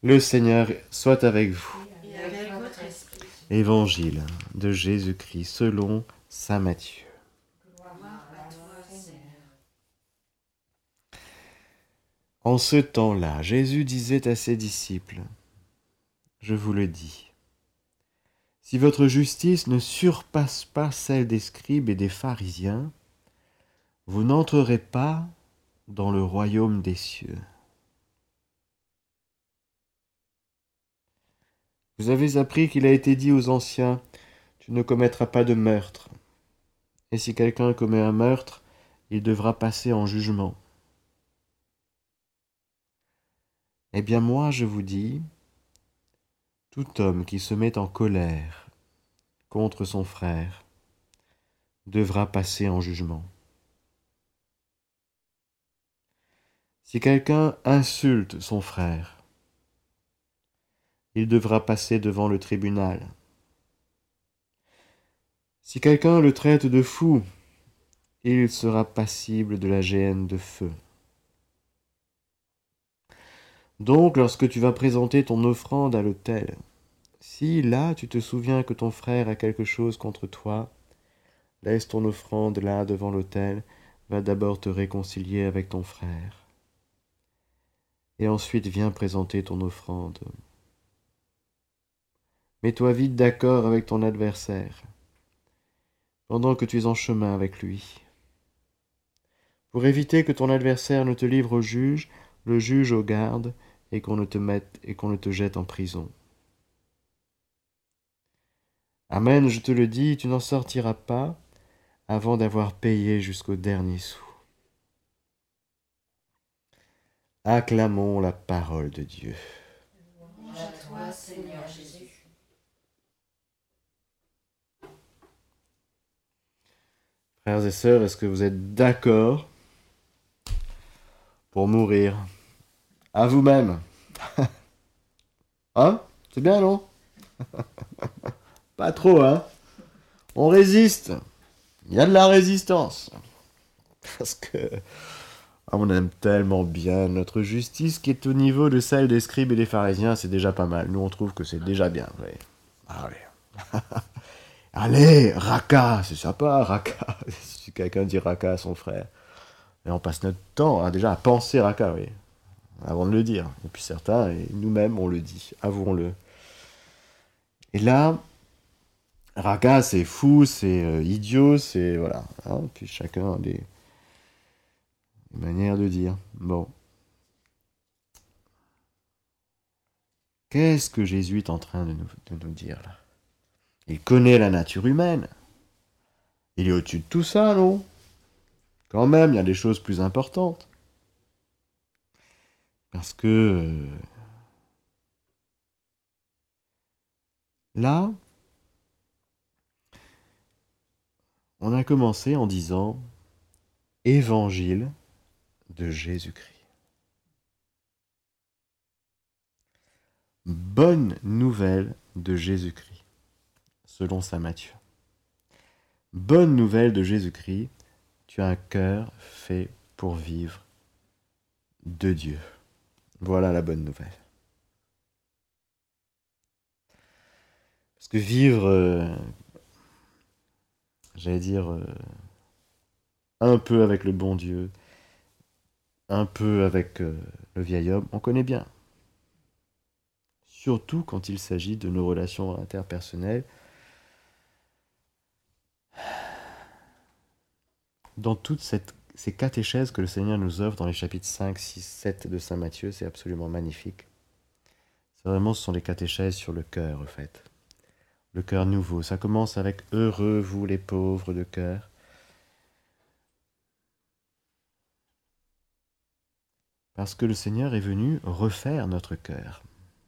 Le Seigneur soit avec vous. Et avec votre esprit. Évangile de Jésus-Christ selon saint Matthieu. Gloire à toi, Seigneur. En ce temps-là, Jésus disait à ses disciples, « Je vous le dis, si votre justice ne surpasse pas celle des scribes et des pharisiens, vous n'entrerez pas dans le royaume des cieux. Vous avez appris qu'il a été dit aux anciens, « Tu ne commettras pas de meurtre. Et si quelqu'un commet un meurtre, il devra passer en jugement. » Eh bien moi, je vous dis, tout homme qui se met en colère contre son frère devra passer en jugement. Si quelqu'un insulte son frère, il devra passer devant le tribunal. Si quelqu'un le traite de fou, il sera passible de la géhenne de feu. Donc, lorsque tu vas présenter ton offrande à l'autel, si là tu te souviens que ton frère a quelque chose contre toi, laisse ton offrande là devant l'autel, va d'abord te réconcilier avec ton frère. Et ensuite viens présenter ton offrande. Mets-toi vite d'accord avec ton adversaire, pendant que tu es en chemin avec lui. Pour éviter que ton adversaire ne te livre au juge, le juge au garde, et qu'on ne te jette en prison. Amen, je te le dis, tu n'en sortiras pas avant d'avoir payé jusqu'au dernier sou. Acclamons la parole de Dieu. Louange à toi, Seigneur Jésus. Frères et sœurs, est-ce que vous êtes d'accord pour mourir à vous-même? Hein? C'est bien, non? Pas trop, hein? On résiste. Il y a de la résistance. Parce que on aime tellement bien notre justice qui est au niveau de celle des scribes et des pharisiens, c'est déjà pas mal. Nous, on trouve que c'est déjà bien. Ouais. Allez. Allez, raka, c'est sympa, raka. Si quelqu'un dit raka à son frère. Et on passe notre temps déjà à penser raka, oui, avant de le dire. Et puis certains, et nous-mêmes, on le dit, avouons-le. Et là, raka, c'est fou, c'est idiot, c'est... Voilà. Hein, puis chacun a des manières de dire. Bon. Qu'est-ce que Jésus est en train de nous dire là? Il connaît la nature humaine. Il est au-dessus de tout ça, non? Quand même, il y a des choses plus importantes. Parce que là, on a commencé en disant Évangile de Jésus-Christ. Bonne nouvelle de Jésus-Christ, selon saint Matthieu. Bonne nouvelle de Jésus-Christ, tu as un cœur fait pour vivre de Dieu. Voilà la bonne nouvelle. Parce que vivre, j'allais dire, un peu avec le bon Dieu, un peu avec le vieil homme, on connaît bien. Surtout quand il s'agit de nos relations interpersonnelles. Dans toutes ces catéchèses que le Seigneur nous offre dans les chapitres 5, 6, 7 de saint Matthieu, c'est absolument magnifique. C'est vraiment, ce sont des catéchèses sur le cœur, en fait. Le cœur nouveau. Ça commence avec « Heureux, vous les pauvres de cœur ». Parce que le Seigneur est venu refaire notre cœur.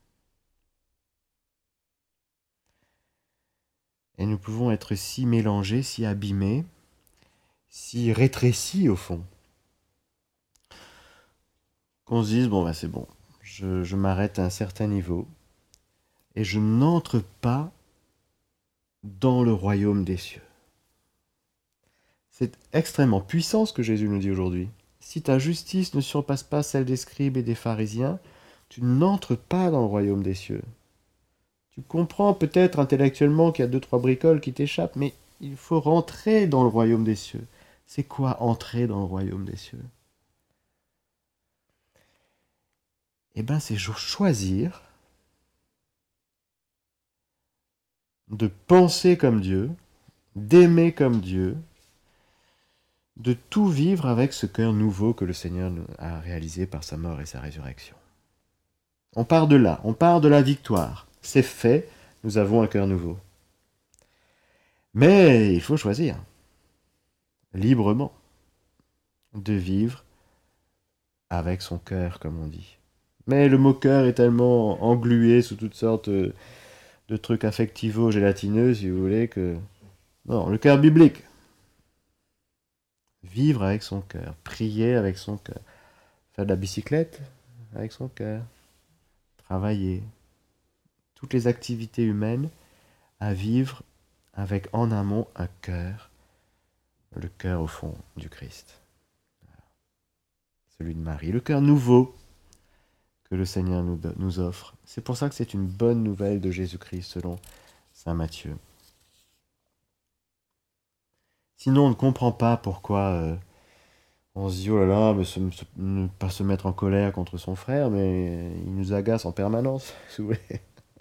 Et nous pouvons être si mélangés, si abîmés, si rétrécis au fond, qu'on se dise, bon, bah, c'est bon, je m'arrête à un certain niveau, et je n'entre pas dans le royaume des cieux. C'est extrêmement puissant ce que Jésus nous dit aujourd'hui. Si ta justice ne surpasse pas celle des scribes et des pharisiens, tu n'entres pas dans le royaume des cieux. Tu comprends peut-être intellectuellement qu'il y a 2-3 bricoles qui t'échappent, mais il faut rentrer dans le royaume des cieux. C'est quoi entrer dans le royaume des cieux? Eh bien, c'est choisir de penser comme Dieu, d'aimer comme Dieu, de tout vivre avec ce cœur nouveau que le Seigneur a réalisé par sa mort et sa résurrection. On part de là, on part de la victoire. C'est fait, nous avons un cœur nouveau. Mais il faut choisir, librement, de vivre avec son cœur, comme on dit. Mais le mot cœur est tellement englué sous toutes sortes de trucs affectivo-gélatineux, si vous voulez, que... Non, le cœur biblique. Vivre avec son cœur, prier avec son cœur, faire de la bicyclette avec son cœur, travailler. Toutes les activités humaines à vivre avec en amont un cœur, le cœur au fond du Christ. Celui de Marie, le cœur nouveau que le Seigneur nous offre. C'est pour ça que c'est une bonne nouvelle de Jésus-Christ selon saint Matthieu. Sinon, on ne comprend pas pourquoi on se dit, oh là là, ne pas se mettre en colère contre son frère, mais il nous agace en permanence, si vous voulez.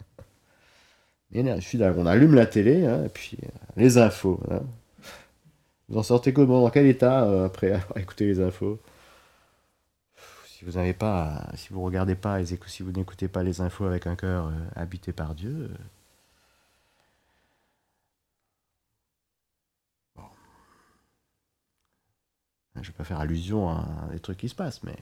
On allume la télé, hein, et puis les infos. Hein. Vous en sortez comment? Dans quel état après avoir écouté les infos? Si vous n'avez pas, si vous regardez pas, si vous n'écoutez pas les infos avec un cœur habité par Dieu, bon. Je ne vais pas faire allusion à des trucs qui se passent, mais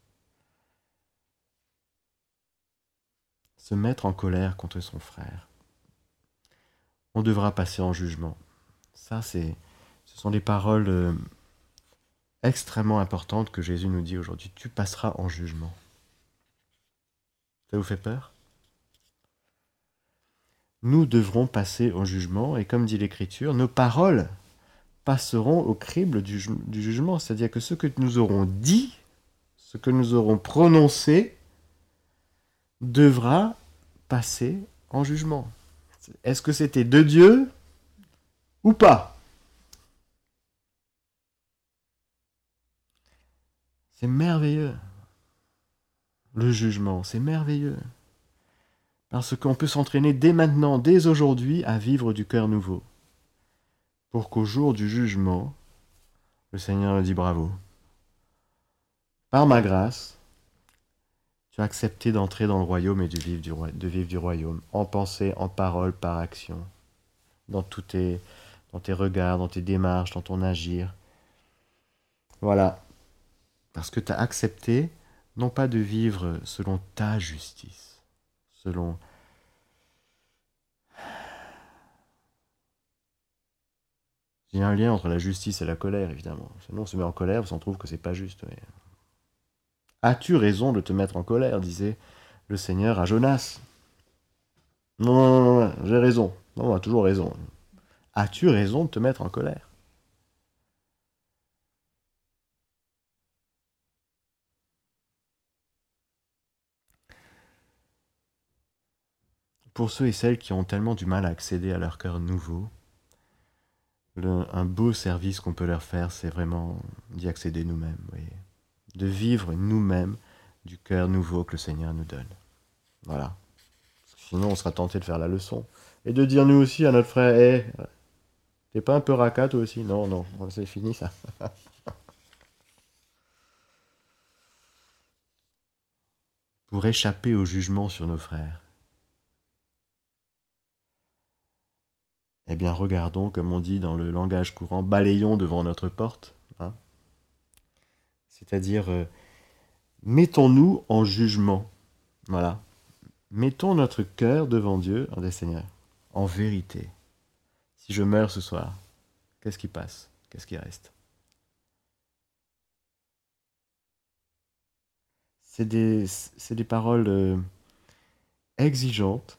se mettre en colère contre son frère, on devra passer en jugement. Ça, ce sont des paroles extrêmement importantes que Jésus nous dit aujourd'hui. Tu passeras en jugement. Ça vous fait peur? Nous devrons passer au jugement, et comme dit l'Écriture, nos paroles passeront au crible du jugement. C'est-à-dire que ce que nous aurons dit, ce que nous aurons prononcé, devra passer en jugement. Est-ce que c'était de Dieu ou pas? C'est merveilleux. Le jugement, c'est merveilleux. Parce qu'on peut s'entraîner dès maintenant, dès aujourd'hui, à vivre du cœur nouveau. Pour qu'au jour du jugement, le Seigneur nous dit bravo. Par ma grâce, tu as accepté d'entrer dans le royaume et de vivre du royaume, en pensée, en parole, par action, dans tes regards, dans tes démarches, dans ton agir. Voilà. Parce que tu as accepté, non pas de vivre selon ta justice, selon... Il y a un lien entre la justice et la colère, évidemment. Sinon, on se met en colère parce qu'on trouve que c'est pas juste. Mais... As-tu raison de te mettre en colère, disait le Seigneur à Jonas. Non, j'ai raison. Non, on a toujours raison. As-tu raison de te mettre en colère? Pour ceux et celles qui ont tellement du mal à accéder à leur cœur nouveau, un beau service qu'on peut leur faire, c'est vraiment d'y accéder nous-mêmes, voyez, de vivre nous-mêmes du cœur nouveau que le Seigneur nous donne. Voilà. Sinon, on sera tenté de faire la leçon. Et de dire nous aussi à notre frère, hey, t'es pas un peu racat toi aussi? Non, c'est fini ça. Pour échapper au jugement sur nos frères, eh bien, regardons, comme on dit dans le langage courant, balayons devant notre porte. Hein. C'est-à-dire, mettons-nous en jugement. Voilà. Mettons notre cœur devant Dieu, des Seigneurs, en vérité. Si je meurs ce soir, qu'est-ce qui passe? Qu'est-ce qui reste? C'est des paroles exigeantes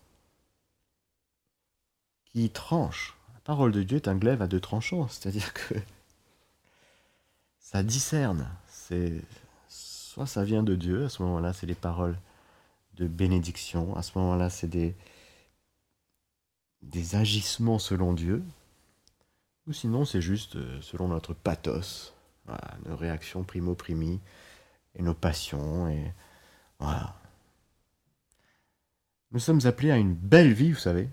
qui tranchent. La parole de Dieu est un glaive à deux tranchants, c'est-à-dire que ça discerne. Soit ça vient de Dieu, à ce moment-là, c'est les paroles de bénédiction. À ce moment-là, c'est des agissements selon Dieu, ou sinon c'est juste selon notre pathos, voilà, nos réactions primo-primi, et nos passions, et voilà. Nous sommes appelés à une belle vie, vous savez,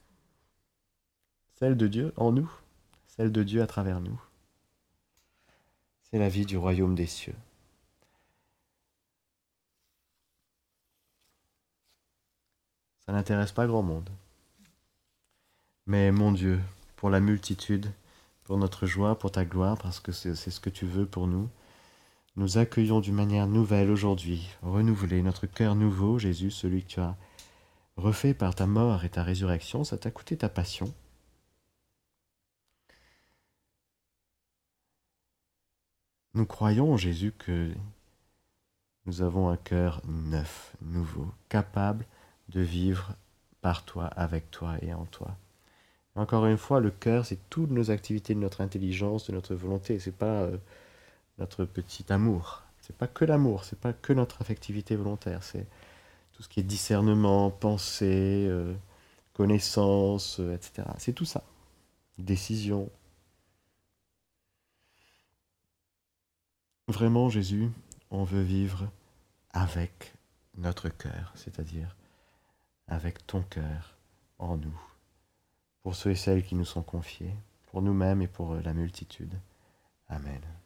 celle de Dieu en nous, celle de Dieu à travers nous. C'est la vie du royaume des cieux. Ça n'intéresse pas grand monde. Mais mon Dieu, pour la multitude, pour notre joie, pour ta gloire, parce que c'est ce que tu veux pour nous, nous accueillons d'une manière nouvelle aujourd'hui, renouvelée, notre cœur nouveau, Jésus, celui que tu as refait par ta mort et ta résurrection, ça t'a coûté ta passion. Nous croyons, Jésus, que nous avons un cœur neuf, nouveau, capable de vivre par toi, avec toi et en toi. Encore une fois, le cœur, c'est toutes nos activités de notre intelligence, de notre volonté. C'est pas notre petit amour. C'est pas que l'amour, c'est pas que notre affectivité volontaire. C'est tout ce qui est discernement, pensée, connaissance, etc. C'est tout ça. Décision. Vraiment, Jésus, on veut vivre avec notre cœur, c'est-à-dire avec ton cœur en nous, pour ceux et celles qui nous sont confiés, pour nous-mêmes et pour la multitude. Amen.